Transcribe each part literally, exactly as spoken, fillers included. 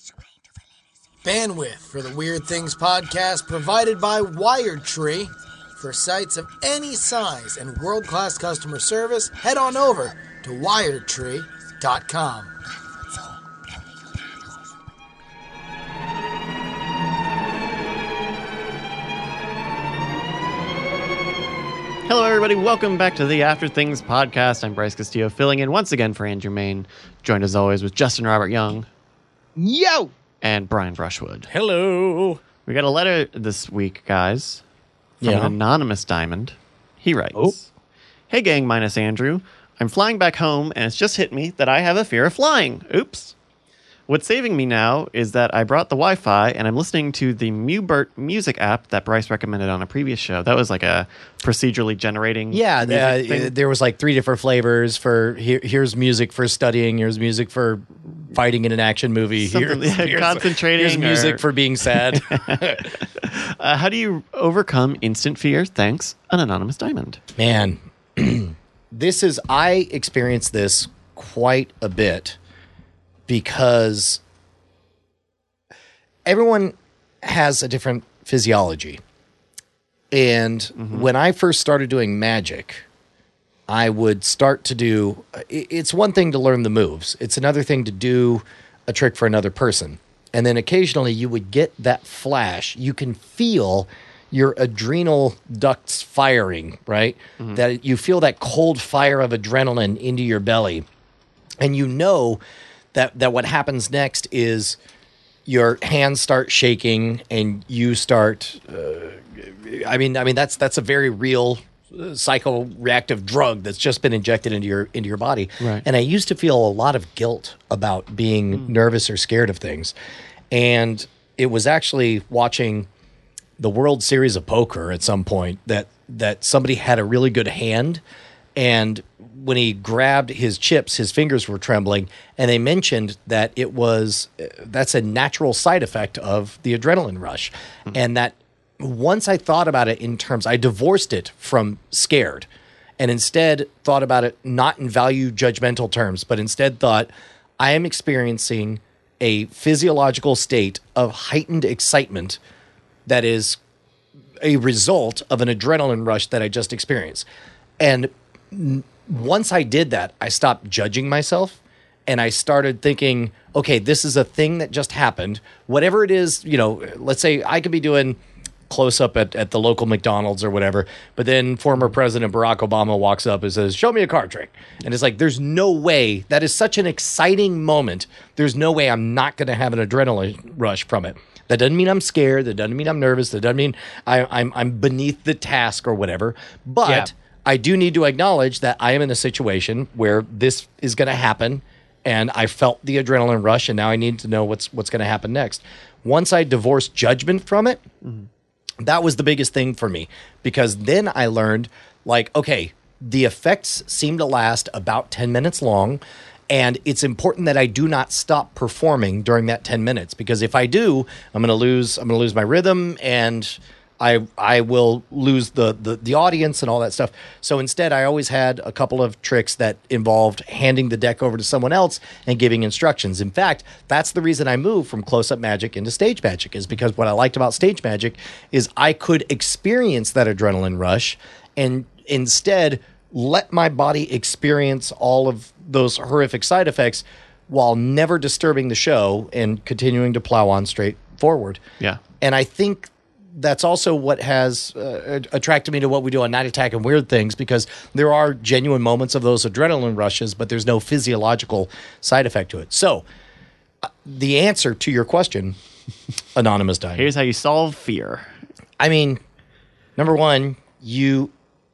Bandwidth for the Weird Things podcast provided by WiredTree. For sites of any size and world-class customer service, head on over to wired tree dot com. Hello, everybody. Welcome back to the After Things podcast. I'm Bryce Castillo, filling in once again for Andrew Main, joined as always with Justin Robert Young. Yo! And Brian Brushwood. Hello. We got a letter this week, guys, from Yeah. an anonymous diamond. He writes, Oh. Hey, gang minus Andrew. I'm flying back home, and it's just hit me that I have a fear of flying. Oops. What's saving me now is that I brought the Wi-Fi, and I'm listening to the Mubert music app that Bryce recommended on a previous show. That was like a procedurally generating Yeah, music uh, thing. there was like three different flavors for here, here's music for studying, here's music for fighting in an action movie, Something- here's, yeah, here's- concentrating here's music or- for being sad. Uh, how do you overcome instant fear? Thanks, an anonymous diamond. Man, this is, I experienced this quite a bit because everyone has a different physiology. And Mm-hmm. when I first started doing magic, I would start to do, it- it's one thing to learn the moves. It's another thing to do a trick for another person. And then occasionally you would get that flash. You can feel your adrenal ducts firing, right? That you feel that cold fire of adrenaline into your belly. And you know that, that what happens next is your hands start shaking and you start, uh, I mean, I mean, that's, that's a very real uh, psychoreactive drug that's just been injected into your, into your body. Right. And I used to feel a lot of guilt about being nervous or scared of things. And it was actually watching the World Series of Poker at some point that, that somebody had a really good hand. And when he grabbed his chips, his fingers were trembling. And they mentioned that it was, uh, that's a natural side effect of the adrenaline rush. And that once I thought about it in terms, I divorced it from scared and instead thought about it not in value judgmental terms, but instead thought I am experiencing a physiological state of heightened excitement that is a result of an adrenaline rush that I just experienced. And n- once I did that, I stopped judging myself and I started thinking, okay, this is a thing that just happened. Whatever it is, you know, let's say I could be doing close up at, at the local McDonald's or whatever, but then former President Barack Obama walks up and says, show me a card trick. And it's like, there's no way, that is such an exciting moment. There's no way I'm not going to have an adrenaline rush from it. That doesn't mean I'm scared. That doesn't mean I'm nervous. That doesn't mean I, I'm, I'm beneath the task or whatever. But Yeah. I do need to acknowledge that I am in a situation where this is going to happen and I felt the adrenaline rush and now I need to know what's, what's going to happen next. Once I divorced judgment from it, that was the biggest thing for me because then I learned like, okay, the effects seem to last about ten minutes long. And it's important that I do not stop performing during that ten minutes because if I do, I'm going to lose, I'm going to lose my rhythm and I, I will lose the, the, the audience and all that stuff. So instead I always had a couple of tricks that involved handing the deck over to someone else and giving instructions. In fact, that's the reason I moved from close-up magic into stage magic is because what I liked about stage magic is I could experience that adrenaline rush and instead let my body experience all of those horrific side effects while never disturbing the show and continuing to plow on straight forward. Yeah. And I think that's also what has uh, attracted me to what we do on Night Attack and Weird Things because there are genuine moments of those adrenaline rushes, but there's no physiological side effect to it. So uh, the answer to your question, Anonymous Diamond. Here's how you solve fear. I mean, number one, you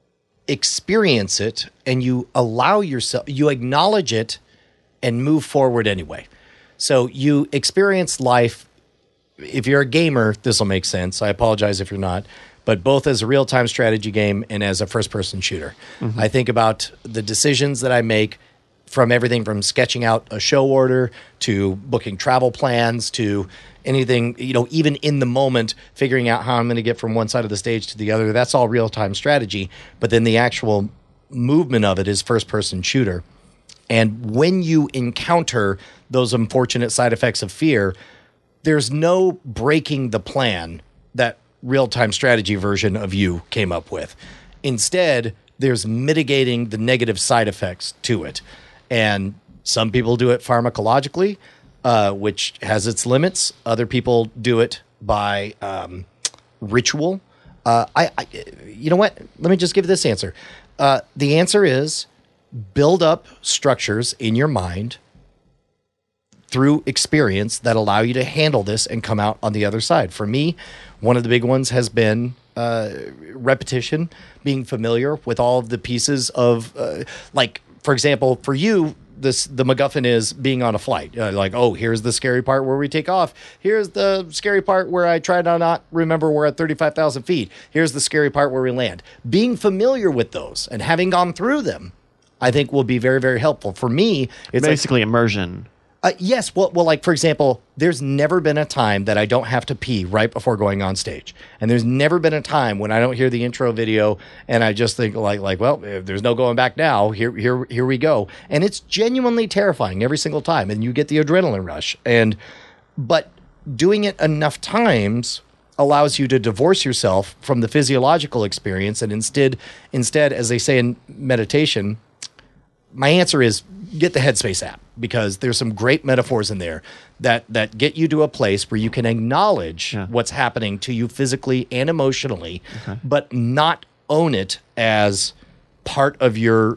experience it and you allow yourself, you acknowledge it and move forward anyway. So you experience life. If you're a gamer, this will make sense. I apologize if you're not, but both as a real-time strategy game and as a first-person shooter. Mm-hmm. I think about the decisions that I make from everything from sketching out a show order to booking travel plans to anything, you know, even in the moment, figuring out how I'm going to get from one side of the stage to the other. That's all real-time strategy. But then the actual movement of it is first-person shooter. And when you encounter those unfortunate side effects of fear, there's no breaking the plan that real-time strategy version of you came up with. Instead, there's mitigating the negative side effects to it. And some people do it pharmacologically, uh, which has its limits. Other people do it by um, ritual. Uh, I, I, you know what? Let me just give this answer. Uh, the answer is build up structures in your mind through experience that allow you to handle this and come out on the other side. For me, one of the big ones has been uh, repetition, being familiar with all of the pieces of, uh, like, for example, for you, this the MacGuffin is being on a flight. Uh, like, oh, here's the scary part where we take off. Here's the scary part where I try to not remember we're at thirty-five thousand feet. Here's the scary part where we land. Being familiar with those and having gone through them, I think will be very, very helpful. For me, it's basically like, immersion. Uh, yes. Well, well, like, for example, there's never been a time that I don't have to pee right before going on stage. And there's never been a time when I don't hear the intro video and I just think like, like, well, if there's no going back now, here, here, here we go. And it's genuinely terrifying every single time. And you get the adrenaline rush. And, but doing it enough times allows you to divorce yourself from the physiological experience. And instead, instead, as they say in meditation, my answer is get the Headspace app, because there's some great metaphors in there that that get you to a place where you can acknowledge yeah. what's happening to you physically and emotionally, okay. but not own it as part of your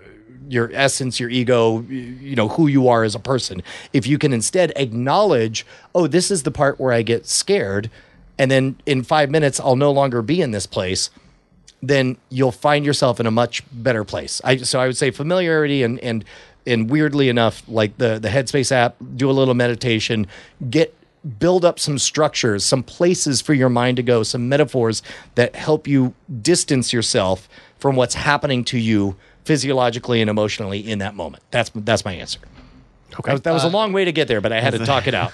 your essence, your ego, you know, who you are as a person. If you can instead acknowledge, oh, this is the part where I get scared, and then in five minutes I'll no longer be in this place, then you'll find yourself in a much better place. I, so I would say familiarity and, and, and weirdly enough, like the, the Headspace app, do a little meditation, get, build up some structures, some places for your mind to go, some metaphors that help you distance yourself from what's happening to you physiologically and emotionally in that moment. That's, that's my answer. Okay. That was, that was uh, a long way to get there, but I had to talk it out.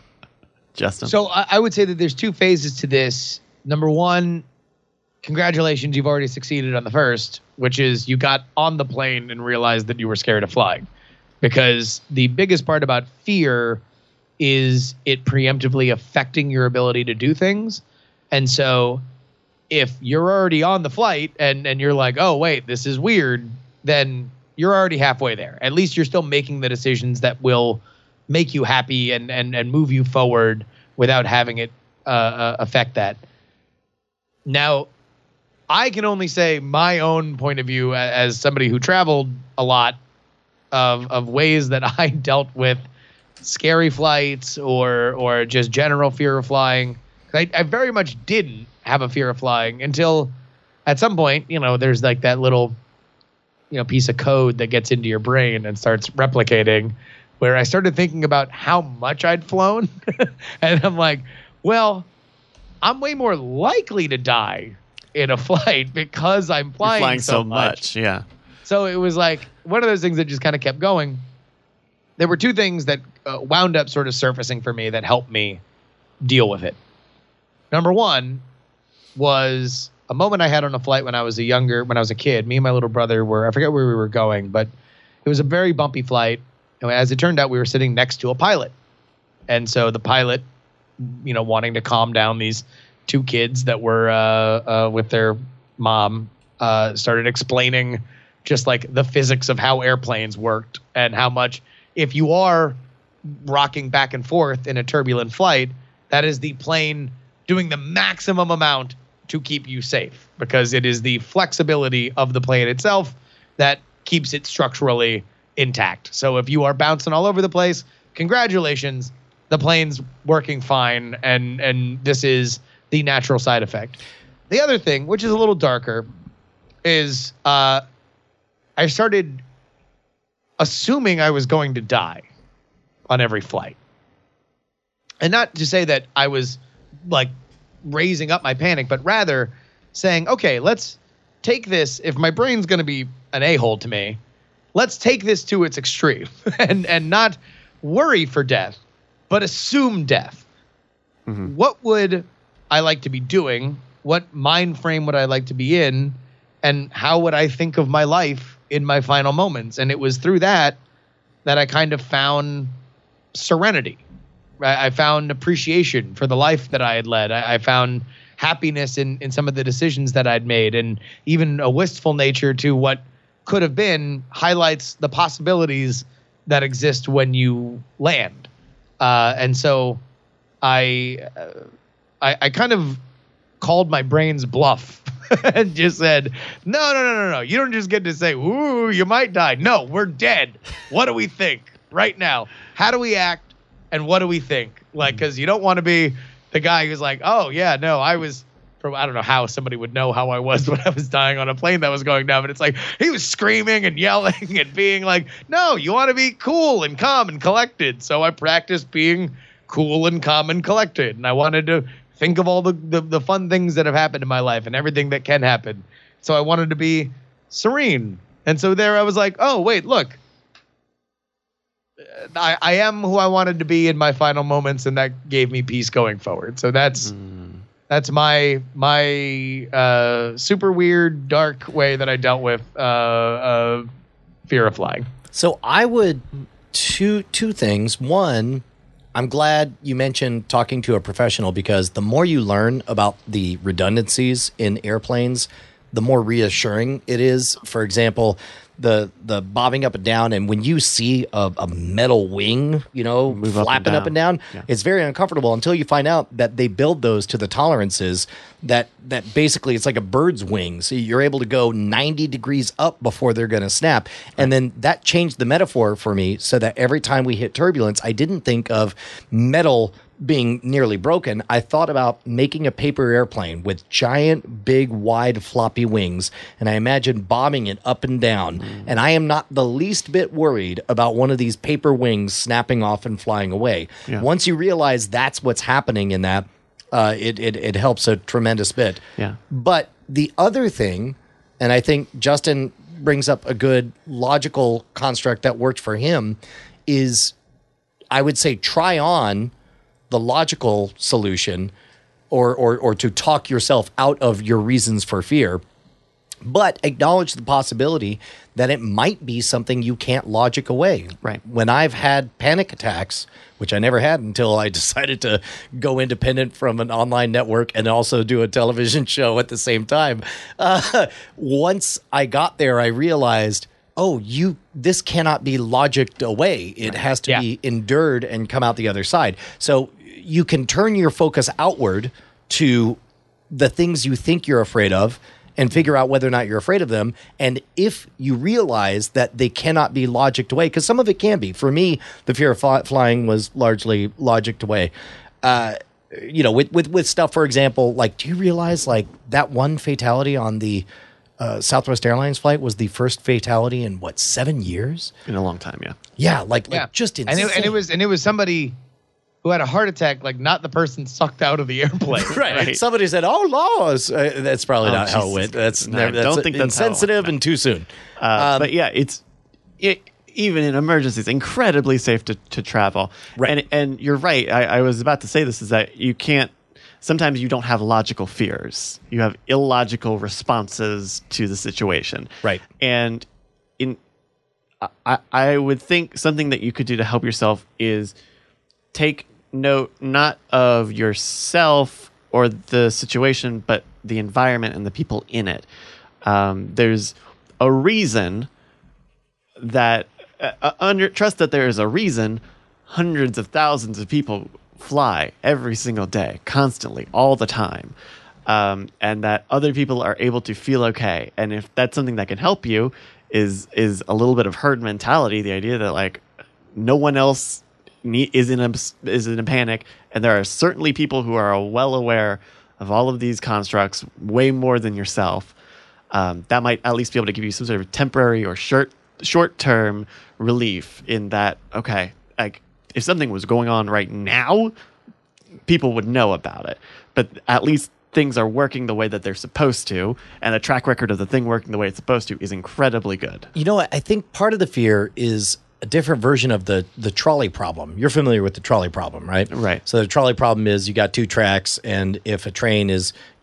Justin. So I, I would say that there's two phases to this. Number one, congratulations, you've already succeeded on the first, which is you got on the plane and realized that you were scared of flying. Because the biggest part about fear is it preemptively affecting your ability to do things. And so if you're already on the flight and, and you're like, oh, wait, this is weird, then you're already halfway there. At least you're still making the decisions that will make you happy and, and, and move you forward without having it uh, uh, affect that. Now, I can only say my own point of view as somebody who traveled a lot of of ways that I dealt with scary flights or or just general fear of flying. I, I very much didn't have a fear of flying until at some point, you know, there's like that little, you know, piece of code that gets into your brain and starts replicating, where I started thinking about how much I'd flown. And I'm like, well, I'm way more likely to die in a flight because I'm flying, flying so, so much. much. Yeah. So it was like one of those things that just kind of kept going. There were two things that uh, wound up sort of surfacing for me that helped me deal with it. Number one was a moment I had on a flight when I was a younger, when I was a kid. Me and my little brother were, I forget where we were going, but it was a very bumpy flight. And as it turned out, we were sitting next to a pilot. And so the pilot, you know, wanting to calm down these two kids that were uh, uh, with their mom, uh, started explaining just like the physics of how airplanes worked and how much if you are rocking back and forth in a turbulent flight, that is the plane doing the maximum amount to keep you safe, because it is the flexibility of the plane itself that keeps it structurally intact. So if you are bouncing all over the place, congratulations, the plane's working fine, and and this is the natural side effect. The other thing, which is a little darker, is uh, I started assuming I was going to die on every flight. And not to say that I was like raising up my panic, but rather saying, okay, let's take this. If my brain's going to be an a-hole to me, let's take this to its extreme and, and not worry for death, but assume death. Mm-hmm. What would I like to be doing? What mind frame would I like to be in? And how would I think of my life in my final moments? And it was through that that I kind of found serenity. I, I found appreciation for the life that I had led. I, I found happiness in, in some of the decisions that I'd made, and even a wistful nature to what could have been highlights the possibilities that exist when you land. Uh, and so I, uh, I, I kind of called my brain's bluff and just said, no, no, no, no, no. You don't just get to say, ooh, you might die. No, we're dead. What do we think right now? How do we act? And what do we think? Like, because you don't want to be the guy who's like, oh, yeah, no, I was, I don't know how somebody would know how I was when I was dying on a plane that was going down, but it's like he was screaming and yelling and being like, no, you want to be cool and calm and collected. So I practiced being cool and calm and collected. And I wanted to think of all the, the, the fun things that have happened in my life and everything that can happen. So I wanted to be serene. And so there I was like, oh, wait, look. I, I am who I wanted to be in my final moments, and that gave me peace going forward. So that's mm. that's my my uh, super weird, dark way that I dealt with uh, uh, fear of flying. So I would two two things. One, I'm glad you mentioned talking to a professional, because the more you learn about the redundancies in airplanes, the more reassuring it is. For example, the the bobbing up and down, and when you see a, a metal wing, you know, Move flapping up and down, up and down yeah. it's very uncomfortable until you find out that they build those to the tolerances that that basically it's like a bird's wing. So you're able to go ninety degrees up before they're going to snap. Right. And then that changed the metaphor for me, so that every time we hit turbulence, I didn't think of metal being nearly broken. I thought about making a paper airplane with giant, big, wide, floppy wings, and I imagined bombing it up and down. Mm. And I am not the least bit worried about one of these paper wings snapping off and flying away. Yeah. Once you realize that's what's happening in that, uh, it, it it helps a tremendous bit. Yeah. But the other thing, and I think Justin brings up a good logical construct that worked for him, is I would say try on the logical solution, or, or or to talk yourself out of your reasons for fear, but acknowledge the possibility that it might be something you can't logic away. Right. When I've had panic attacks, which I never had until I decided to go independent from an online network and also do a television show at the same time, uh, once I got there, I realized, oh, you this cannot be logicked away. It right. has to yeah. be endured and come out the other side. So you can turn your focus outward to the things you think you're afraid of and figure out whether or not you're afraid of them. And if you realize that they cannot be logicked away, because some of it can be. For me, the fear of fly- flying was largely logicked away. Uh, you know, with, with, with stuff, for example, like, do you realize like that one fatality on the Uh, Southwest Airlines flight was the first fatality in what, seven years? In a long time, yeah. Yeah, like, yeah. like just insane. And it, and it was and it was somebody who had a heart attack, like not the person sucked out of the airplane. right. right. Somebody said, "Oh, laws." Uh, that's probably oh, not Jesus. how it went. That's no, never, that's don't think that's insensitive how and too soon. Uh, um, but yeah, it's it, even in emergencies, incredibly safe to, to travel. Right. And and you're right. I, I was about to say this is that you can't. Sometimes you don't have logical fears. You have illogical responses to the situation. Right. And in I, I would think something that you could do to help yourself is take note not of yourself or the situation, but the environment and the people in it. Um, there's a reason that uh, under trust that there is a reason hundreds of thousands of people fly every single day, constantly, all the time, um, and that other people are able to feel okay. And if that's something that can help you, is is a little bit of herd mentality, the idea that like no one else need, is in a is in a panic, and there are certainly people who are well aware of all of these constructs, way more than yourself. Um, that might at least be able to give you some sort of temporary or short short term relief in that. Okay, like. If something was going on right now, people would know about it. But at least things are working the way that they're supposed to, and a track record of the thing working the way it's supposed to is incredibly good. You know what? I think part of the fear is a different version of the the trolley problem. You're familiar with the trolley problem, right? Right. So the trolley problem is you got two tracks, and if a train is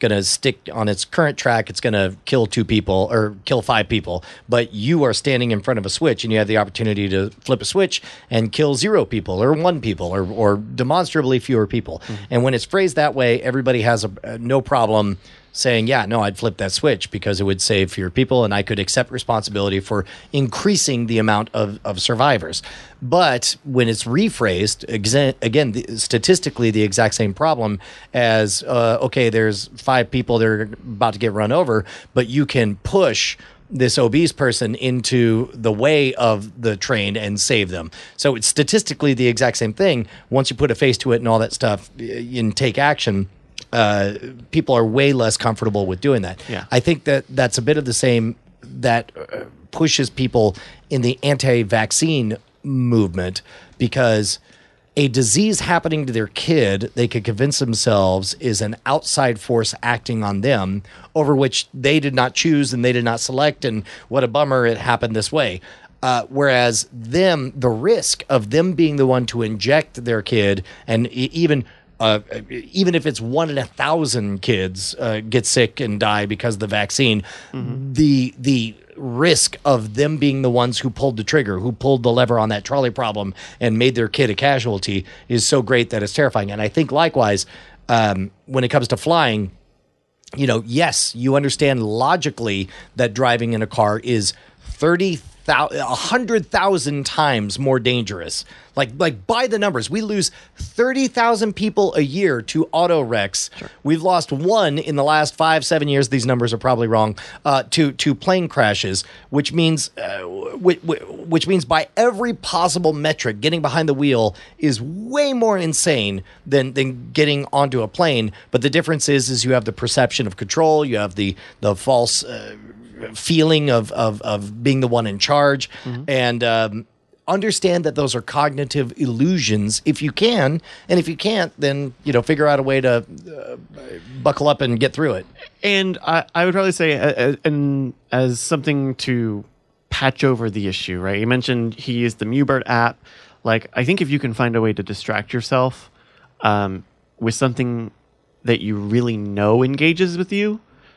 going to stick on its current track. It's going to kill two people or kill five people. But you are standing in front of a switch, and you have the opportunity to flip a switch and kill zero people or one people or, or demonstrably fewer people. Mm-hmm. And when it's phrased that way, everybody has a, a no problem saying, yeah, no, I'd flip that switch because it would save fewer people and I could accept responsibility for increasing the amount of, of survivors. But when it's rephrased, exa- again, the, statistically the exact same problem as, uh, okay, there's five people that are about to get run over, but you can push this obese person into the way of the train and save them. So it's statistically the exact same thing. Once you put a face to it and all that stuff and take action, Uh, people are way less comfortable with doing that. Yeah. I think that that's a bit of the same that uh, pushes people in the anti-vaccine movement, because a disease happening to their kid, they could convince themselves is an outside force acting on them, over which they did not choose and they did not select, and what a bummer it happened this way. Uh, whereas them, the risk of them being the one to inject their kid, and e- even Uh, even if it's one in a thousand kids uh, get sick and die because of the vaccine, mm-hmm. the the risk of them being the ones who pulled the trigger, who pulled the lever on that trolley problem and made their kid a casualty is so great that it's terrifying. And I think likewise, um, when it comes to flying, you know, yes, you understand logically that driving in a car is thirty thousand, one hundred thousand times more dangerous. Like, like by the numbers, we lose thirty thousand people a year to auto wrecks. Sure. We've lost one in the last five, seven years. These numbers are probably wrong. Uh, to to plane crashes, which means uh, which, which means by every possible metric, getting behind the wheel is way more insane than than getting onto a plane. But the difference is, is you have the perception of control. You have the the false Uh, feeling of, of of being the one in charge, mm-hmm. and um, understand that those are cognitive illusions if you can, and if you can't, then you know figure out a way to uh, buckle up and get through it. And I, I would probably say, uh, and as something to patch over the issue, right? You mentioned he used the Mubert app. Like, I think if you can find a way to distract yourself um, with something that you really know engages with you,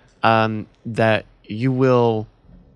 um, that you will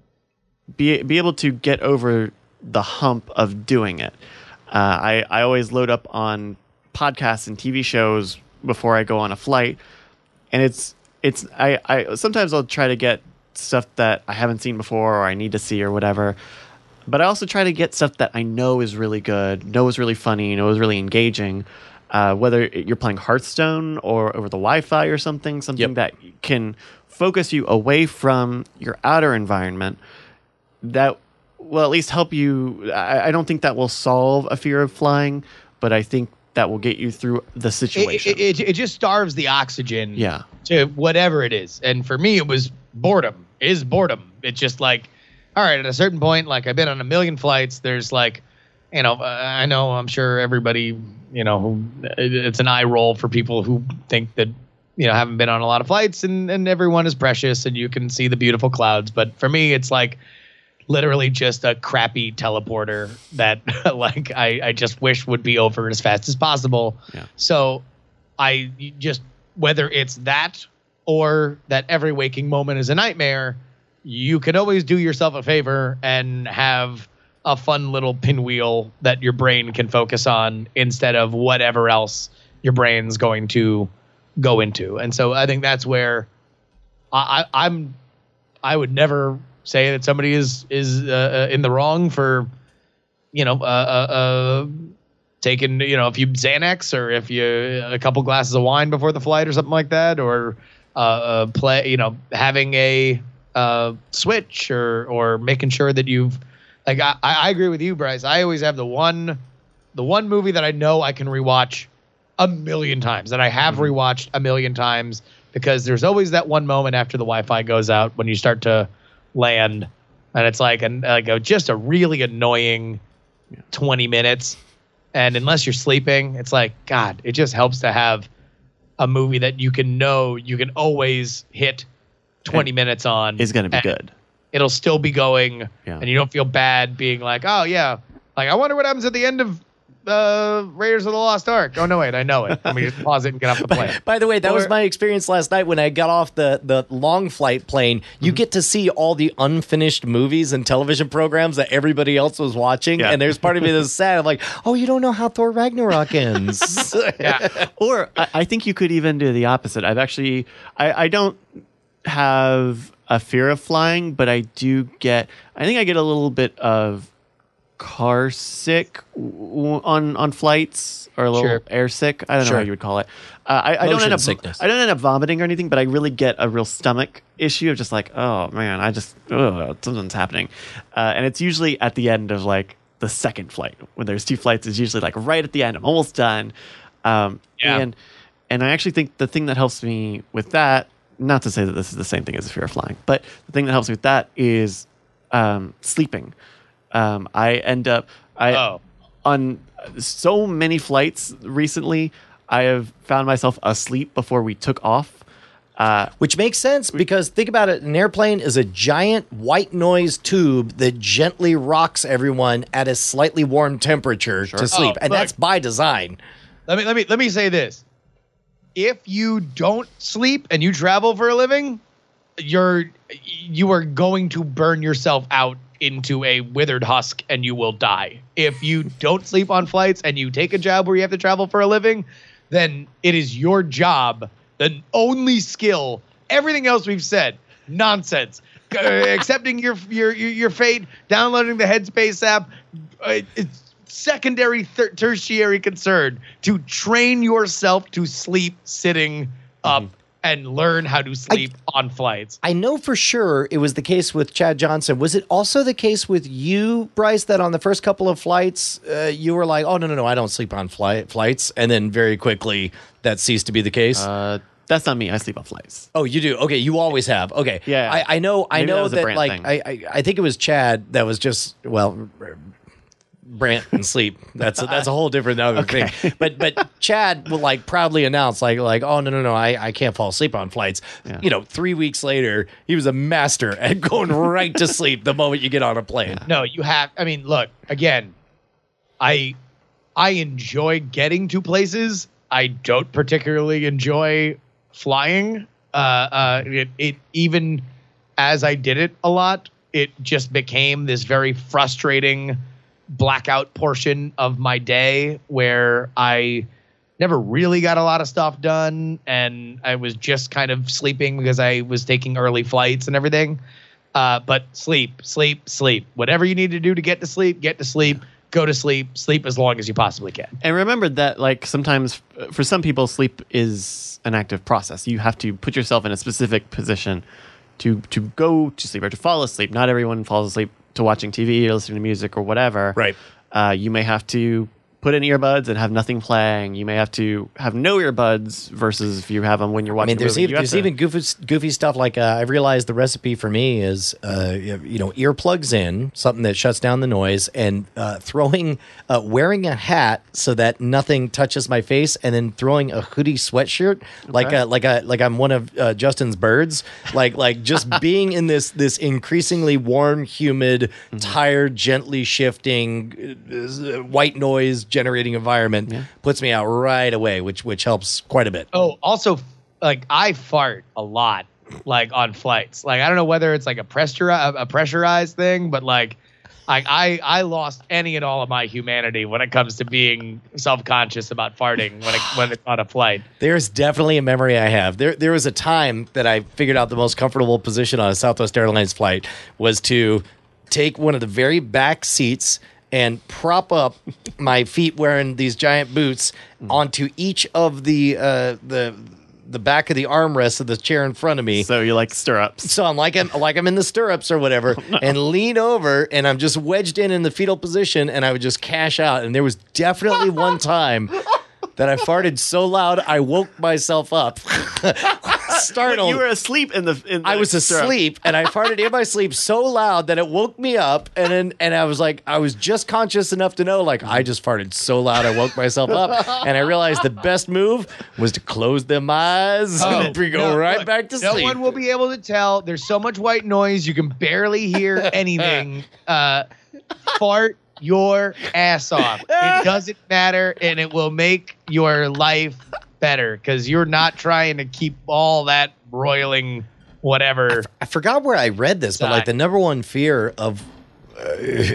be be able to get over the hump of doing it. Uh, I, I always load up on podcasts and T V shows before I go on a flight. And it's, it's, I, I, sometimes I'll try to get stuff that I haven't seen before or I need to see or whatever. But I also try to get stuff that I know is really good, know is really funny, know is really engaging. Uh, whether you're playing Hearthstone or over the Wi-Fi or something, something yep. that can focus you away from your outer environment, that will at least help you. I, I don't think that will solve a fear of flying, but I think that will get you through the situation. It, it, it, it just starves the oxygen yeah. to whatever it is. And for me, it was boredom. It is boredom. It's just like, all right, at a certain point, like I've been on a million flights. There's like, you know, uh, I know, I'm sure everybody, you know, who, it's an eye roll for people who think that, you know, haven't been on a lot of flights and, and everyone is precious and you can see the beautiful clouds. But for me, it's like literally just a crappy teleporter that like I, I just wish would be over as fast as possible. Yeah. So I just, whether it's that or that every waking moment is a nightmare, you can always do yourself a favor and have a fun little pinwheel that your brain can focus on instead of whatever else your brain's going to go into. And so I think that's where I, I, I'm, I would never say that somebody is, is uh, in the wrong for, you know, uh, uh, uh, taking, you know, a few Xanax or if you, a couple glasses of wine before the flight or something like that, or uh, uh play, you know, having a uh, switch or, or making sure that you've, like, I, I agree with you, Bryce. I always have the one, the one movie that I know I can rewatch a million times, that I have mm-hmm. rewatched a million times, because there's always that one moment after the Wi-Fi goes out when you start to land, and it's like an like a, just a really annoying yeah. twenty minutes. And unless you're sleeping, it's like, God, it just helps to have a movie that you can know you can always hit twenty and minutes on. Is going to be good. It'll still be going, yeah. and you don't feel bad being like, oh yeah, like I wonder what happens at the end of uh, Raiders of the Lost Ark. Oh, no, wait, I know it. Let me just pause it and get off the plane. By the way, that Or- was my experience last night when I got off the, the long flight plane. You get to see all the unfinished movies and television programs that everybody else was watching. Yeah. And there's part of me that's sad. I'm like, oh, you don't know how Thor Ragnarok ends. Yeah. Or I, I think you could even do the opposite. I've actually, I, I don't have a fear of flying, but I do get, I think I get a little bit of car sick w- on on flights, or a little Sure. air sick. I don't Sure. know how you would call it. Uh, I, I don't Motion end up sickness. I don't end up vomiting or anything, but I really get a real stomach issue of just like, oh man, I just ugh, something's happening, uh, and it's usually at the end of like the second flight. When there's two flights, it's usually like right at the end. I'm almost done, um, Yeah. and and I actually think the thing that helps me with that, not to say that this is the same thing as a fear of flying, but the thing that helps me with that is um, sleeping. Um, I end up I Oh. on so many flights recently. I have found myself asleep before we took off. Uh, Which makes sense because think about it. An airplane is a giant white noise tube that gently rocks everyone at a slightly warm temperature to sleep. Oh, and look. that's by design. Let me let me let me say this. If you don't sleep and you travel for a living, you're you are going to burn yourself out into a withered husk and you will die. If you don't sleep on flights and you take a job where you have to travel for a living, then it is your job, the only skill. Everything else we've said, nonsense. Uh, accepting your, your your your fate, downloading the Headspace app, uh, it's secondary, thir- tertiary concern to train yourself to sleep sitting up and learn how to sleep on flights. I know for sure it was the case with Chad Johnson. Was it also the case with you, Bryce, that on the first couple of flights, uh, you were like, oh, no, no, no, I don't sleep on flight flights. And then very quickly that ceased to be the case. uh, that's not me. I sleep on flights. Oh, you do? Okay, you always have. Okay. Yeah. I, I know I Maybe that know was a that, Brant like thing. I, I I think it was Chad that was just well Brant and sleep. That's a, that's a whole different other thing. But but Chad will like proudly announce like like oh no no no I, I can't fall asleep on flights. Yeah. You know, three weeks later he was a master at going right to sleep the moment you get on a plane. No, you have. I mean, look again. I I enjoy getting to places. I don't particularly enjoy flying. Uh, uh, it, it even as I did it a lot, it just became this very frustrating blackout portion of my day where I never really got a lot of stuff done, and I was just kind of sleeping because I was taking early flights and everything. Uh, but sleep, sleep, sleep. Whatever you need to do to get to sleep, get to sleep. Go to sleep. Sleep as long as you possibly can. And remember that, like, sometimes uh, for some people, sleep is an active process. You have to put yourself in a specific position to to go to sleep or to fall asleep. Not everyone falls asleep to watching T V or listening to music or whatever. Right. Uh, you may have to put in earbuds and have nothing playing. You may have to have no earbuds versus if you have them when you're I watching. mean, there's a movie. even You have there's to- even goofy goofy stuff like uh, I've realized the recipe for me is uh, you know earplugs in, something that shuts down the noise, and uh, throwing uh, wearing a hat so that nothing touches my face, and then throwing a hoodie sweatshirt like Okay. a like a like I'm one of uh, Justin's birds, like like just being in this this increasingly warm, humid, tired, gently shifting, uh, white noise generating environment puts me out right away, which which helps quite a bit. Oh, also, like I fart a lot, like on flights. Like I don't know whether it's like a pressure a pressurized thing, but like I I I lost any and all of my humanity when it comes to being self conscious about farting when it, when it's on a flight. There's definitely a memory I have. There, there was a time that I figured out the most comfortable position on a Southwest Airlines flight was to take one of the very back seats and prop up my feet wearing these giant boots onto each of the uh, the the back of the armrest of the chair in front of me. So you like stirrups. So I'm like I'm like I'm in the stirrups or whatever, and lean over, and I'm just wedged in in the fetal position, and I would just cash out. And there was definitely one time that I farted so loud I woke myself up, startled. You were asleep in the. In the I was stirrup. asleep, and I farted in my sleep so loud that it woke me up, and then and I was like, I was just conscious enough to know, like, I just farted so loud I woke myself up, and I realized the best move was to close them eyes and go no, right look, back to no sleep. one will be able to tell. There's so much white noise you can barely hear anything. uh, fart your ass off. It doesn't matter, and it will make your life better because you're not trying to keep all that broiling whatever. I forgot where I read this, but like the number one fear of uh,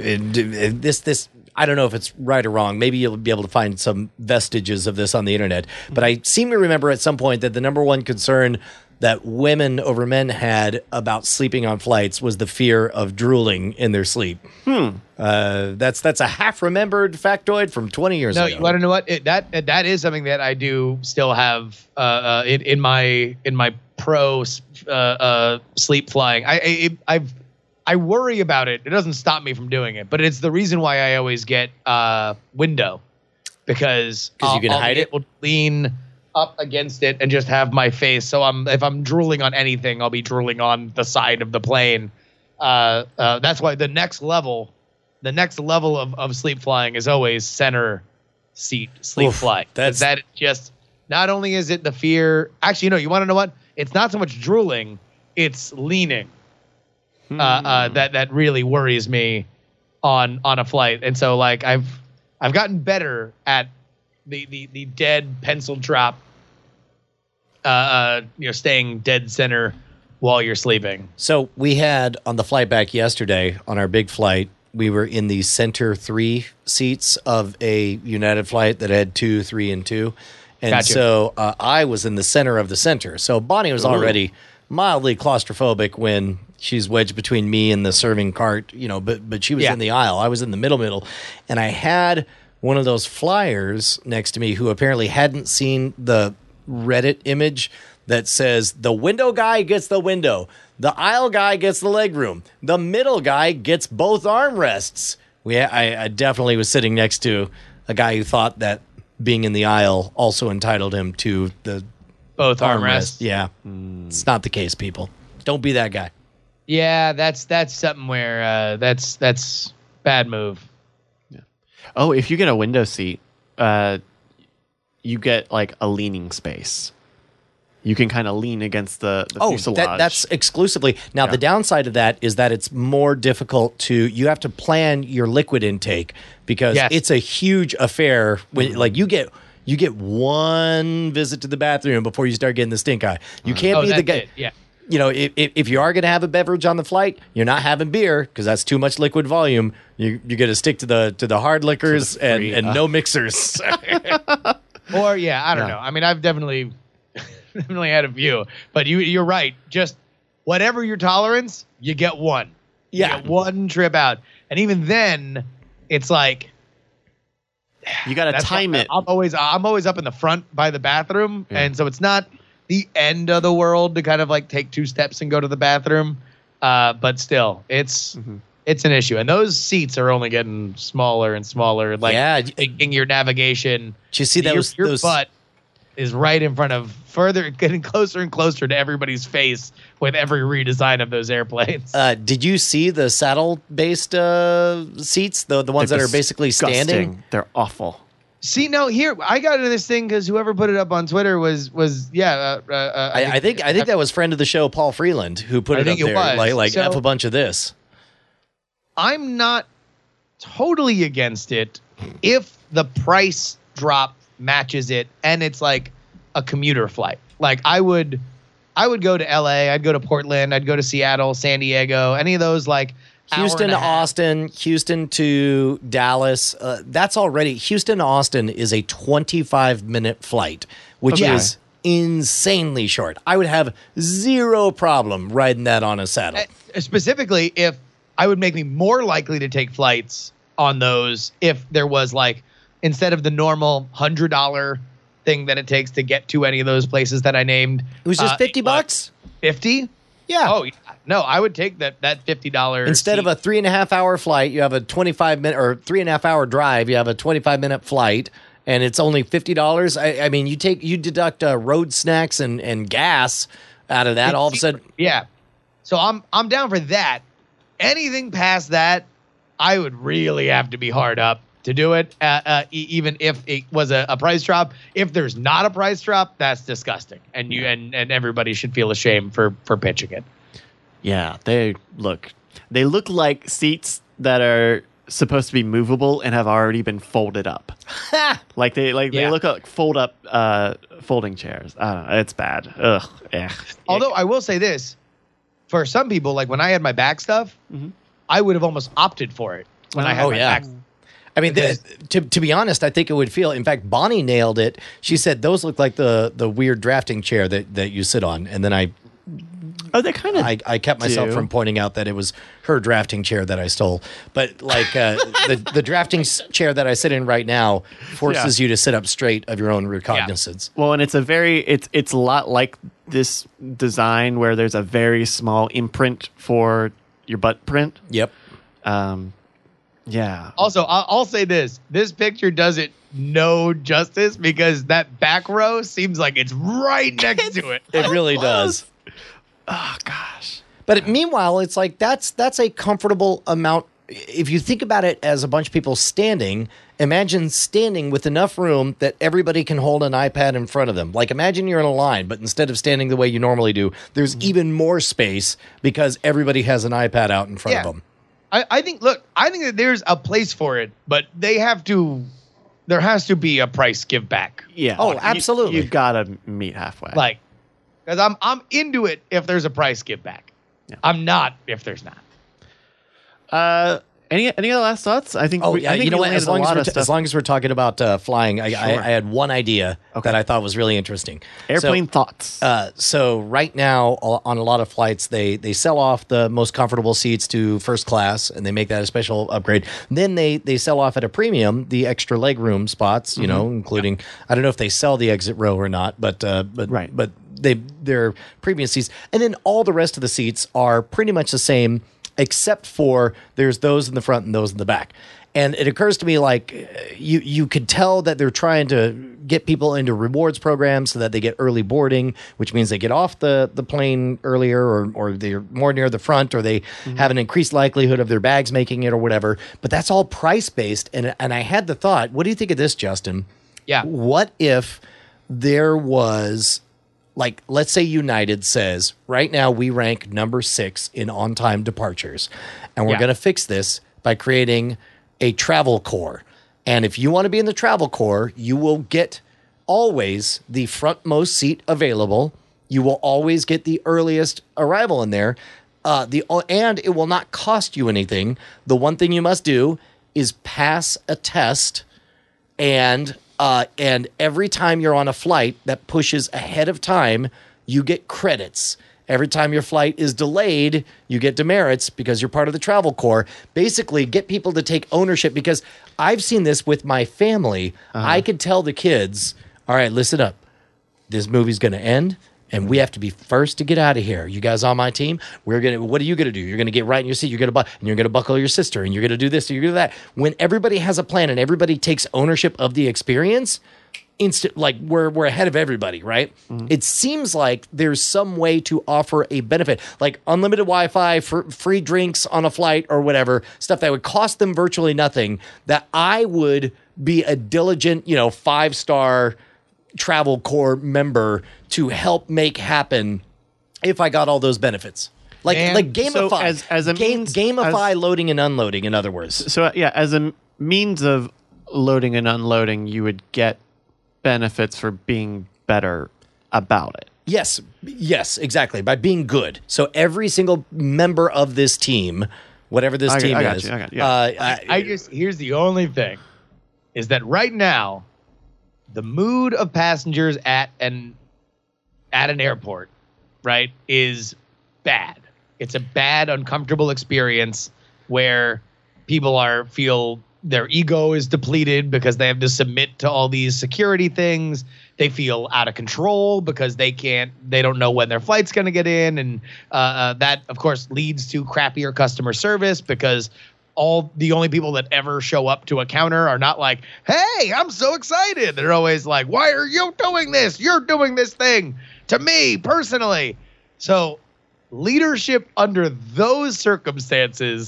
this, this, I don't know if it's right or wrong. Maybe you'll be able to find some vestiges of this on the internet. But I seem to remember at some point that the number one concern that women over men had about sleeping on flights was the fear of drooling in their sleep. Hmm. Uh, that's that's a half-remembered factoid from twenty years no, ago. you want to know what? It, that that is something that I do still have uh, uh, in, in my in my pro uh, uh, sleep flying. I, I I've I worry about it. It doesn't stop me from doing it, but it's the reason why I always get uh, window because because you can I'll hide be it. able to lean up against it and just have my face. So I'm if I'm drooling on anything, I'll be drooling on the side of the plane. Uh, uh, that's why the next level, the next level of, of sleep flying is always center seat sleep Oof, flying. that's- that just not only is it the fear. Actually, you know, you want to know what? It's not so much drooling; it's leaning. Uh, uh, that that really worries me on on a flight. And so like I've I've gotten better at the the the dead pencil drop. Uh, uh, you know, staying dead center while you're sleeping. So we had on the flight back yesterday on our big flight, we were in the center three seats of a United flight that had two, three, and two. And Gotcha. so uh, I was in the center of the center. So Bonnie was already mildly claustrophobic when she's wedged between me and the serving cart, you know, but but she was Yeah. in the aisle. I was in the middle middle. And I had one of those flyers next to me who apparently hadn't seen the Reddit image that says the window guy gets the window, the aisle guy gets the leg room, the middle guy gets both armrests. We, I, I definitely was sitting next to a guy who thought that being in the aisle also entitled him to the Both armrest. armrests. Yeah, it's not the case, people. Don't be that guy. Yeah, that's that's something where uh, that's that's bad move. Oh, if you get a window seat, uh, you get like a leaning space. You can kind of lean against the, the Oh, fuselage. that, that's exclusively. Now, Yeah. the downside of that is that it's more difficult to, you have to plan your liquid intake because Yes. it's a huge affair. When like you get, you get one visit to the bathroom before you start getting the stink eye. You can't Oh, be the that's guy. it. Yeah. You know, if, if if you are going to have a beverage on the flight, you're not having beer because that's too much liquid volume. You you got to stick to the to the hard liquors and, free, and uh. no mixers. Or yeah, I don't Yeah. know. I mean, I've definitely definitely had a few, but you you're right. Just whatever your tolerance, you get one. You Yeah. get one trip out, and even then, it's like you got to that's time why it. I'm always I'm always up in the front by the bathroom, Yeah. and so it's not the end of the world to kind of like take two steps and go to the bathroom. Uh, but still, it's Mm-hmm. it's an issue, and those seats are only getting smaller and smaller. Like Yeah. making your navigation. Did you see your, those- your those- butt is right in front of further getting closer and closer to everybody's face with every redesign of those airplanes. Uh, did you see the saddle-based uh, seats, the the ones They're that are basically disgusting. standing? They're awful. See, no, here I got into this thing because whoever put it up on Twitter was was yeah. Uh, uh, I, I think I think that was friend of the show Paul Freeland who put I it up think it there, was. like like So- f a bunch of this. I'm not totally against it if the price drop matches it and it's like a commuter flight. Like I would I would go to L A, I'd go to Portland, I'd go to Seattle, San Diego, any of those like hour Houston and to a half. Austin, Houston to Dallas. Uh, that's already Houston to Austin is a twenty-five minute flight, which Okay. is insanely short. I would have zero problem riding that on a saddle. Uh, specifically if I would make me more likely to take flights on those if there was like instead of the normal one hundred dollars thing that it takes to get to any of those places that I named. It was just uh, fifty bucks. fifty? Yeah. Oh, yeah. No, I would take that that fifty dollars Instead of a three and a half hour flight, you have a twenty-five minute or three and a half hour drive. You have a twenty-five minute flight, and it's only fifty dollars. I, I mean, you take you deduct uh, road snacks and, and gas out of that. All of a sudden, Yeah. So I'm I'm down for that. Anything past that, I would really have to be hard up to do it. Uh, uh, e- even if it was a, a price drop. If there's not a price drop, that's disgusting, and you and, and everybody should feel ashamed for for pitching it. Yeah, they look. They look like seats that are supposed to be movable and have already been folded up. like they like Yeah. they look like fold up uh, folding chairs. I don't know. It's bad. Ugh. Yeah. Although I will say this, for some people, like when I had my back stuff, Mhm. I would have almost opted for it when I had Oh, my yeah. back. I mean, Because- th- to to be honest, I think it would feel. In fact, Bonnie nailed it. She said those look like the the weird drafting chair that, that you sit on, and then I Oh, they kind of. I, I kept myself do. from pointing out that it was her drafting chair that I stole. But like uh, the the drafting s- chair that I sit in right now forces you to sit up straight of your own recognizance. Well, and it's a very it's it's a lot like this design where there's a very small imprint for your butt print. Yep. Um, yeah. Also, I'll, I'll say this: this picture does it no justice because that back row seems like it's right next to it. It really does. Oh gosh. But it- meanwhile, it's like that's that's a comfortable amount. If you think about it as a bunch of people standing, imagine standing with enough room that everybody can hold an iPad in front of them. Like imagine you're in a line, but instead of standing the way you normally do, there's even more space because everybody has an iPad out in front Yeah. of them. I, I think. Look, I think that there's a place for it, but they have to. There has to be a price give back. Yeah. Oh, You- absolutely. You, gotta meet halfway. Like, because I'm I'm into it if there's a price give back. Yeah. I'm not if there's not. uh, any any other last thoughts? I think. Oh we, yeah, I think you know we what? As landed a long as lot we're of t- stuff. as long as we're talking about uh, flying, I, I, Sure. I had one idea Okay. that I thought was really interesting. Airplane So, thoughts. Uh, so right now o- on a lot of flights, they they sell off the most comfortable seats to first class, and they make that a special upgrade. Then they they sell off at a premium the extra leg room spots, you know, including I don't know if they sell the exit row or not, but uh, but Right. but they they're premium seats, and then all the rest of the seats are pretty much the same, except for there's those in the front and those in the back. And it occurs to me like uh, you you could tell that they're trying to get people into rewards programs so that they get early boarding, which means they get off the, the plane earlier, or or they're more near the front, or they have an increased likelihood of their bags making it or whatever. But that's all price based. And and I had the thought, what do you think of this, Justin? Yeah. What if there was, like, let's say United says, right now we rank number six in on time departures, and we're Yeah. going to fix this by creating a travel core. And if you want to be in the travel core, you will get always the frontmost seat available. You will always get the earliest arrival in there. Uh, the and it will not cost you anything. The one thing you must do is pass a test, and uh, and every time you're on a flight that pushes ahead of time, you get credits. Every time your flight is delayed, you get demerits because you're part of the travel corps. Basically, get people to take ownership, because I've seen this with my family. I could tell the kids, all right, listen up. This movie's going to end, and we have to be first to get out of here. You guys on my team? We're going to, what are you going to do? You're going to get right in your seat. You're going to, bu- and you're going to buckle your sister, and you're going to do this, and you're going to do that. When everybody has a plan and everybody takes ownership of the experience, instant, like we're we're ahead of everybody, right? It seems like there's some way to offer a benefit, like unlimited Wi-Fi, for free drinks on a flight or whatever, stuff that would cost them virtually nothing, that I would be a diligent, you know, five-star travel corps member to help make happen if I got all those benefits. Like Man, like gamify, so as- as a Game, means- gamify as- loading and unloading, in other words. So uh, yeah, as a m- means of loading and unloading, you would get benefits for being better about it. Yes, yes, exactly. By being good. So every single member of this team, whatever this I got- team I got is, you, I got you, yeah. uh, I- I just here's the only thing is that right now the mood of passengers at an at an airport, right, is bad. It's a bad, uncomfortable experience where people are feel their ego is depleted because they have to submit to all these security things. They feel out of control because they can't, they don't know when their flight's going to get in. And uh, uh, that, of course, leads to crappier customer service because all the only people that ever show up to a counter are not like, hey, I'm so excited. They're always like, why are you doing this? You're doing this thing to me personally. So leadership under those circumstances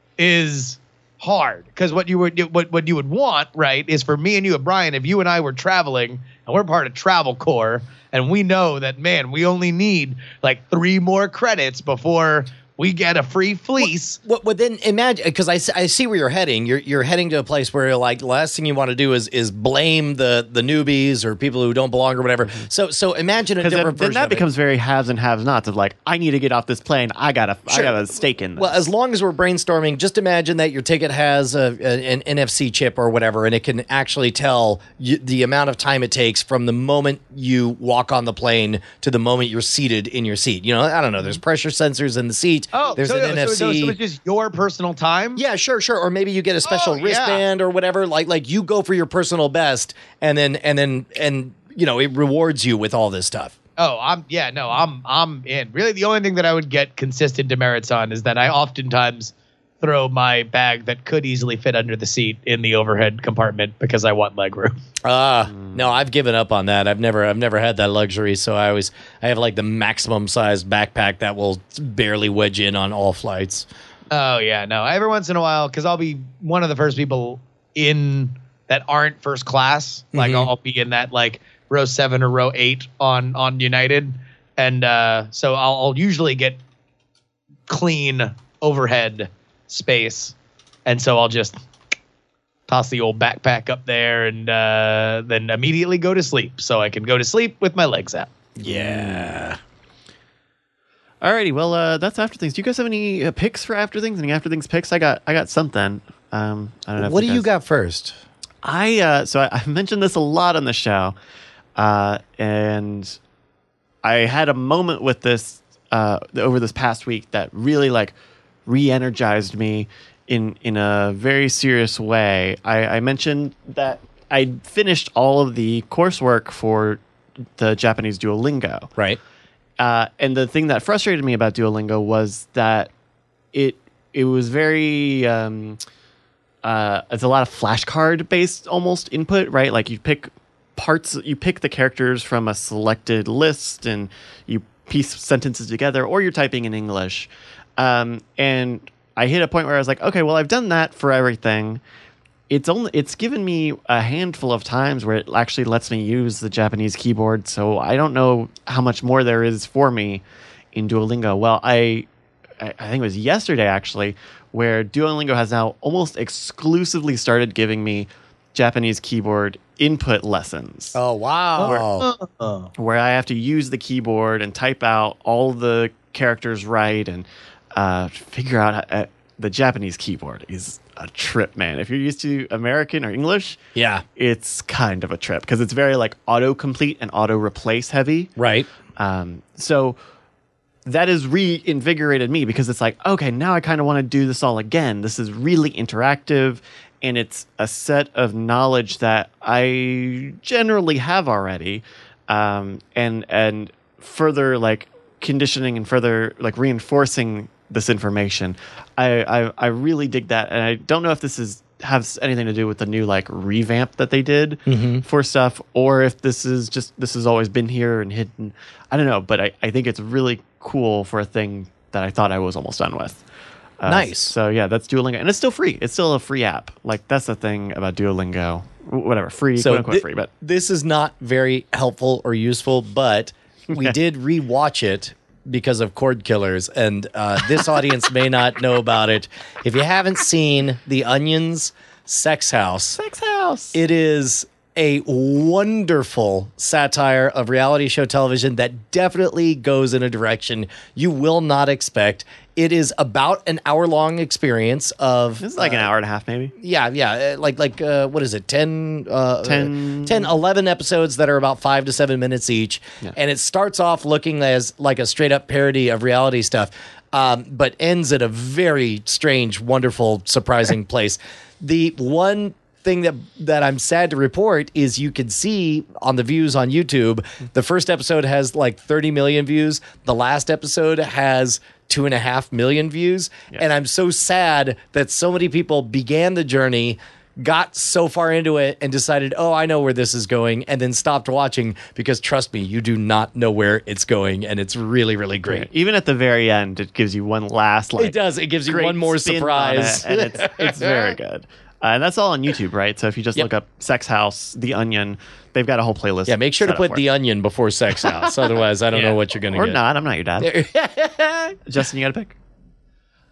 is hard, because what you would what, what you would want, right, is for me and you and Brian, if you and I were traveling and we're part of Travel Corps and we know that, man, we only need like three more credits before we get a free fleece. Well, but then imagine, because I, s- I see where you're heading. You're you're heading to a place where you're like, the last thing you want to do is is blame the the newbies or people who don't belong or whatever. So so imagine a Because different then, version then that of it. becomes very haves and have nots of like, I need to get off this plane. I got a, I Sure. got a stake in this. Well, as long as we're brainstorming, just imagine that your ticket has a, a- an N F C chip or whatever, and it can actually tell you the amount of time it takes from the moment you walk on the plane to the moment you're seated in your seat. You know, I don't know. There's pressure sensors in the seat. Oh, there's so, an so, N F C. so, so it's just your personal time? Yeah, sure, sure. Or maybe you get a special Oh, yeah. wristband or whatever. Like, like you go for your personal best, and then and then and you know it rewards you with all this stuff. Oh, I'm yeah, no, I'm I'm in. Really, the only thing that I would get consistent demerits on is that I oftentimes throw my bag that could easily fit under the seat in the overhead compartment because I want leg room. Ah, no, I've given up on that. I've never, I've never had that luxury. So I always, I have like the maximum size backpack that will barely wedge in on all flights. Oh yeah, no. Every once in a while, because I'll be one of the first people in that aren't first class. Like Mhm. I'll, I'll be in that like row seven or row eight on on United, and uh, so I'll, I'll usually get clean overhead space, and so I'll just toss the old backpack up there and uh, then immediately go to sleep, so I can go to sleep with my legs out. Yeah. Alrighty, well, uh, that's After Things. Do you guys have any uh, picks for After Things? Any After Things picks? I got, I got something. Um, I don't know. if What do you guys- got first? I uh, so I, I mentioned this a lot on the show, uh, and I had a moment with this uh, over this past week that really like re-energized me in in a very serious way. I, I mentioned that I finished all of the coursework for the Japanese Duolingo. Right. Uh, and the thing that frustrated me about Duolingo was that it it was very um, uh, it's a lot of flashcard based almost input, right? Like you pick parts, you pick the characters from a selected list, and you piece sentences together, or you're typing in English. Um, and I hit a point where I was like, okay, well, I've done that for everything. It's only it's given me a handful of times where it actually lets me use the Japanese keyboard, so I don't know how much more there is for me in Duolingo. Well, I I think it was yesterday actually, where Duolingo has now almost exclusively started giving me Japanese keyboard input lessons. Oh, wow. Oh. Where I have to use the keyboard and type out all the characters right and uh, figure out how, uh, the Japanese keyboard is a trip, man. If you're used to American or English, Yeah. it's kind of a trip because it's very like autocomplete and auto replace heavy. Right. Um, so that has reinvigorated me because it's like, okay, now I kind of want to do this all again. This is really interactive, and it's a set of knowledge that I generally have already, um, and and further like conditioning and further like reinforcing this information. I, I I really dig that, and I don't know if this is has anything to do with the new like revamp that they did for stuff, or if this is just this has always been here and hidden. I don't know, but I, I think it's really cool for a thing that I thought I was almost done with. Uh, Nice. So yeah, that's Duolingo, and it's still free. It's still a free app. Like that's the thing about Duolingo. W- Whatever, free, So quote unquote thi- free, but this is not very helpful or useful, but we did rewatch it because of Cord Killers, and uh, this audience may not know about it. If you haven't seen The Onion's Sex House, Sex House. it is a wonderful satire of reality show television that definitely goes in a direction you will not expect. It is about an hour-long experience of This is like an hour and a half, maybe. yeah, yeah, uh, like like uh, what is it? ten, uh, Ten- ten, eleven episodes that are about five to seven minutes each, Yeah. and it starts off looking as like a straight up parody of reality stuff, um, but ends at a very strange, wonderful, surprising place. The one thing that that I'm sad to report is you can see on the views on YouTube, the first episode has like thirty million views. The last episode has two and a half million views. Yeah. And I'm so sad that so many people began the journey, got so far into it, and decided, oh, I know where this is going, and then stopped watching because trust me, you do not know where it's going. And it's really, really great. Even at the very end, it gives you one last like It does. It gives you great one more spin on surprise. it, and it's it's very good. Uh, and that's all on YouTube, right? So if you just Yep. look up Sex House, The Onion, they've got a whole playlist. Yeah, make sure to set up put for the it. onion before Sex House. Otherwise, I don't Yeah. know what you're going to or get. not. I'm not your dad. Justin, you got a pick?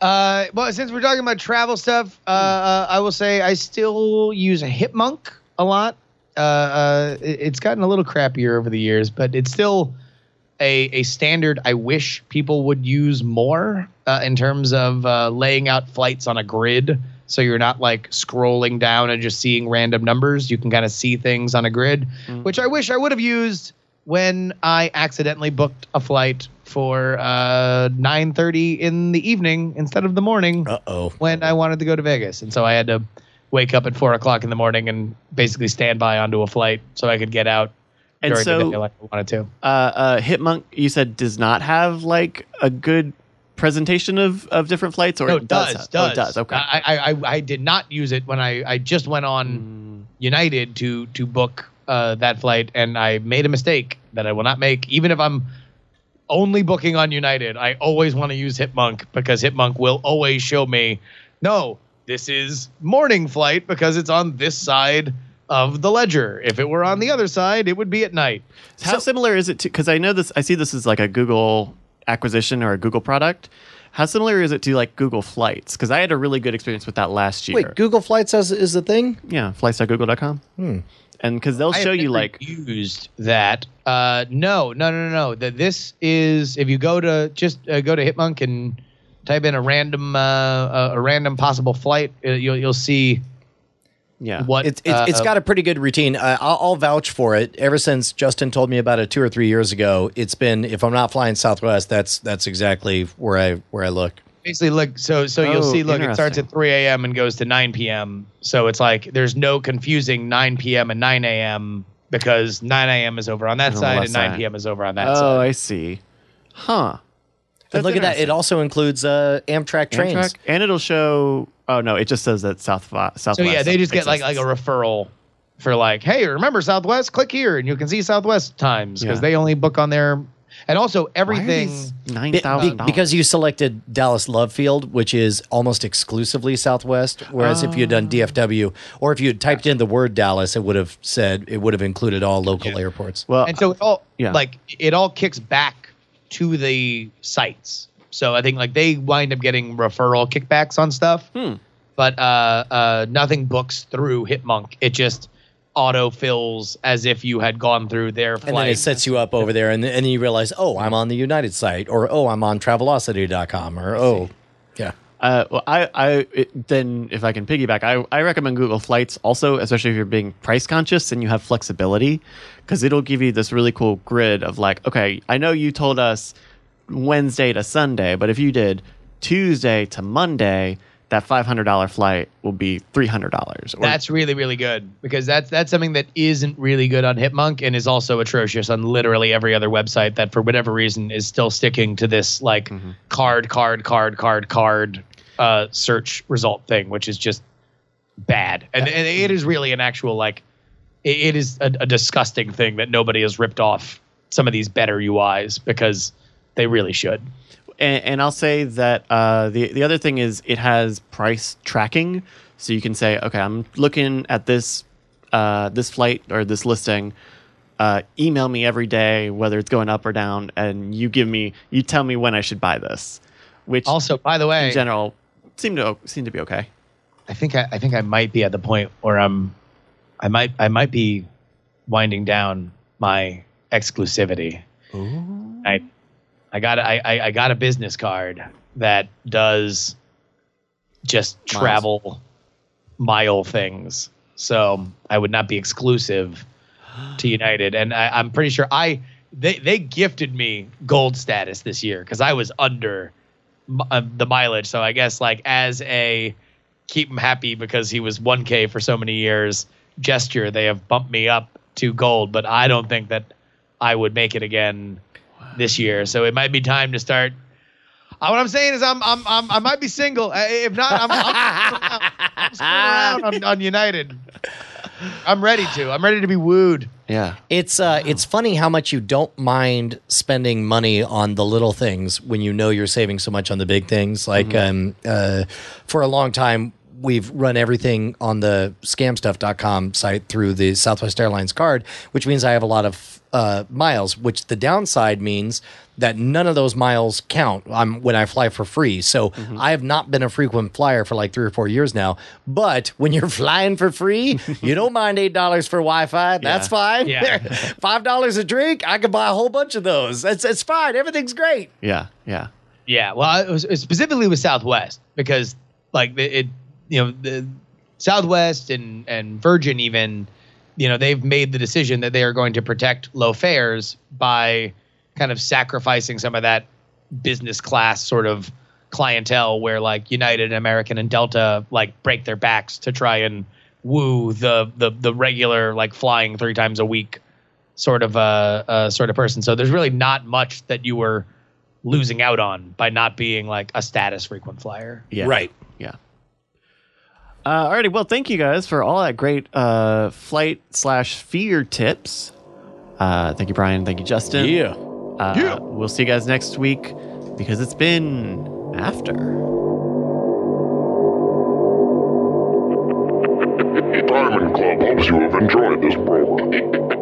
Uh, well, since we're talking about travel stuff, uh, uh, I will say I still use Hipmunk a lot. Uh, uh, it- it's gotten a little crappier over the years, but it's still a, a standard I wish people would use more uh, in terms of uh, laying out flights on a grid. So you're not like scrolling down and just seeing random numbers. You can kind of see things on a grid, mm. which I wish I would have used when I accidentally booked a flight for uh, nine thirty in the evening instead of the morning. Uh-oh. When I wanted to go to Vegas. And so I had to wake up at four o'clock in the morning and basically stand by onto a flight so I could get out and during so, the day like I wanted to. Uh, uh, Hipmunk, you said, does not have like a good presentation of, of different flights? Or no, it it does. does, does. Oh, it does. Okay. I, I, I did not use it when I, I just went on mm. United to, to book uh, that flight, and I made a mistake that I will not make, even if I'm only booking on United. I always want to use Hipmunk because Hipmunk will always show me, no, this is morning flight because it's on this side of the ledger. If it were on the other side, it would be at night. How so, similar is it to, because I know this, I see this as like a Google acquisition or a Google product. How similar is it to like Google Flights? Because I had a really good experience with that last year. Wait, Google Flights is, is the thing? Yeah, flights dot google dot com. Hmm. And because they'll show you like used that. Uh, no, no, no, no, no. That this is if you go to just uh, go to Hipmunk and type in a random uh, a random possible flight, uh, you'll you'll see. Yeah, what it's it's, uh, it's got a pretty good routine. Uh, I'll, I'll vouch for it. Ever since Justin told me about it two or three years ago, it's been if I'm not flying Southwest, that's that's exactly where I where I look. Basically, look, so so Oh, you'll see, look, it starts at three a.m. and goes to nine p.m. So it's like there's no confusing nine p.m. and nine a.m. because nine a.m. is over on that On the side left and nine side. p.m. is over on that oh, side. I see. Huh. And look at that. It also includes uh, Amtrak trains. Amtrak, and it'll show. Oh no, it just says that South Southwest. So yeah, they just get like like exists. a referral for like, hey, remember Southwest? Click here and you can see Southwest times because Yeah. they only book on their. And also everything. nine Be- thousand be- dollars because you selected Dallas Love Field, which is almost exclusively Southwest. Whereas if you had done D F W, or if you had typed in the word Dallas, it would have said it would have included all local airports. Well, And so it all yeah. like it all kicks back to the sites. So I think like they wind up getting referral kickbacks on stuff, Hmm. but uh, uh, nothing books through Hipmunk. It just auto fills as if you had gone through their flight. And then it sets you up over there, and, and then you realize, oh, I'm on the United site, or oh, I'm on Travelocity dot com, or oh, yeah. Uh, well, I, I it, then if I can piggyback, I, I recommend Google Flights also, especially if you're being price conscious and you have flexibility, because it'll give you this really cool grid of like, okay, I know you told us Wednesday to Sunday, but if you did Tuesday to Monday, that five hundred dollars flight will be three hundred dollars. That's really, really good because that's that's something that isn't really good on Hipmunk and is also atrocious on literally every other website that for whatever reason is still sticking to this like Mm-hmm. card, card, card, card, card uh, search result thing, which is just bad. And, and it is really an actual like it, it is a, a disgusting thing that nobody has ripped off some of these better U Is because they really should. And, and I'll say that uh, the the other thing is it has price tracking, so you can say, okay, I'm looking at this uh, this flight or this listing. Uh, email me every day whether it's going up or down, and you give me you tell me when I should buy this. Which Also, by the way, in general seem to seem to be okay. I think I, I think I might be at the point where I'm, I might I might be winding down my exclusivity. Ooh. I I got a- I I I got a business card that does just Miles. travel mile things, so I would not be exclusive to United, and I, I'm pretty sure I they they gifted me gold status this year because I was under uh, the mileage. So I guess like as a keep him happy because he was one K for so many years gesture, they have bumped me up to gold, but I don't think that I would make it again this year. So it might be time to start. Uh, what I'm saying is I'm I'm, I'm I might be single. Uh, If not, I'm, I'm, I'm screwing around on, on United. I'm ready to. I'm ready to be wooed. Yeah. It's uh, it's funny how much you don't mind spending money on the little things when you know you're saving so much on the big things. Like um, uh, for a long time, we've run everything on the scam stuff dot com site through the Southwest Airlines card, which means I have a lot of uh, miles, which the downside means that none of those miles count um, when I fly for free. So mm-hmm. I have not been a frequent flyer for like three or four years now. But when you're flying for free, you don't mind eight dollars for Wi-Fi. That's yeah. fine. Yeah. five dollars a drink, I could buy a whole bunch of those. It's, it's fine. Everything's great. Yeah, yeah. Yeah, well, it was, it was specifically with Southwest because, like, it, it you know, the Southwest and, and Virgin even, you know, they've made the decision that they are going to protect low fares by kind of sacrificing some of that business class sort of clientele where, like, United and American and Delta, like, break their backs to try and woo the the the regular, like, flying three times a week sort of uh, uh sort of person. So there's really not much that you were losing out on by not being like a status frequent flyer. Yeah. Right. Yeah. Uh, alrighty. Well, thank you guys for all that great uh, flight slash fear tips. Uh, thank you, Brian. Thank you, Justin. Yeah. Uh, yeah. We'll see you guys next week because it's been after. Diamond Club hopes you have enjoyed this program.